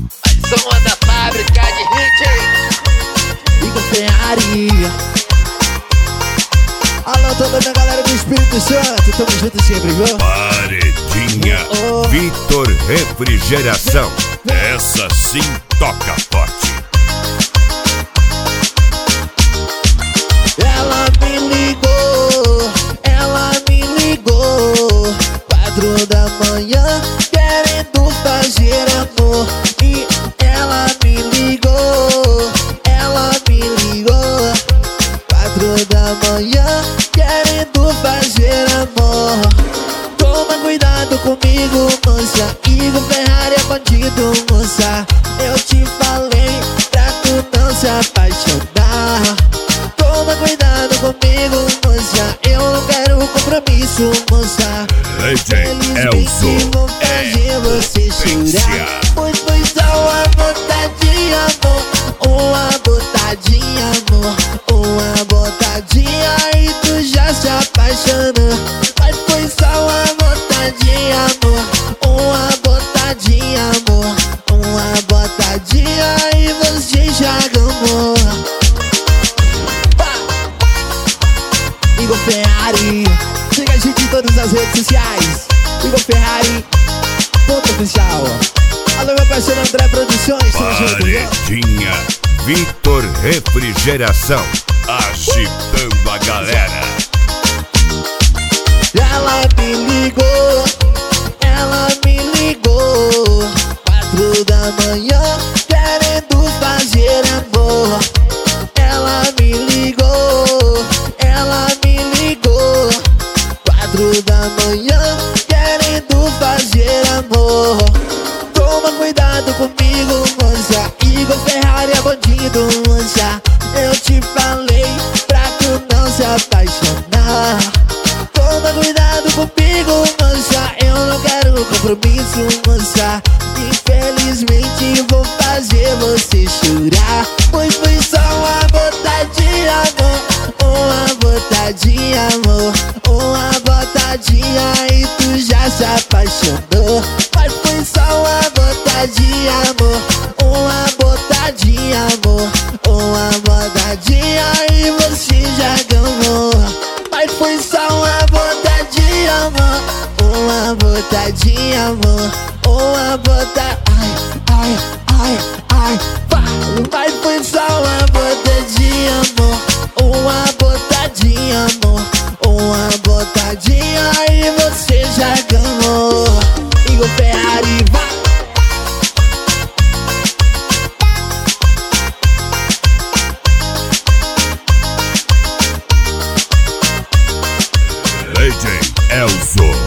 Mais uma da fábrica de hit. Igor Ferrari. Alô, toda a galera do Espírito Santo, tamo junto sempre, viu? Paredinha Vitor Refrigeração. Essa sim toca forte. Ela me ligou 4 da manhã, querendo fazer amor. E ela me ligou 4 da manhã, querendo fazer amor. Toma cuidado comigo, moça. Igor Ferrari é bandido, moça. Eu te falei pra tu não se apaixonar. Toma cuidado comigo, moça. Eu não quero compromisso, moça. Elzo vou fazer você chorar. Pois foi só uma botadinha, amor. Uma botadinha, amor. Uma botadinha e tu já se apaixonou. Mas foi só uma botadinha, amor. Uma botadinha, amor. Uma botadinha e você já gamou. Igor Ferrari, siga a gente em todas as redes sociais. Igor Ferrari, ponto oficial. Alô, meu parceiro André Produções, tamo junto, viu? Paredinha Vitor Refrigeração, agitando a galera. Ela me ligou 4 da manhã, querendo fazer amor. Ela me ligou 4 da manhã, querendo fazer amor. Toma cuidado comigo, moça. Igor Ferrari é bandido, moça. Eu te falei pra tu não se apaixonar. Toma cuidado comigo, moça. Eu não quero compromisso, moça. Infelizmente vou fazer você chorar. Pois foi só uma botadinha, amor. Uma botadinha, amor. Uma botadinha e tu já se apaixonou. Mas foi só uma botadinha, amor. Uma botadinha, amor. Uma botadinha e você já gamou. Mas foi só uma botadinha, amor. Uma botadinha, amor. Uma botadinha. Ai. Mas foi só uma botadinha, amor. Uma botadinha, amor. Uma botadinha e você já gamou. Igor Ferrari, vai. Elzo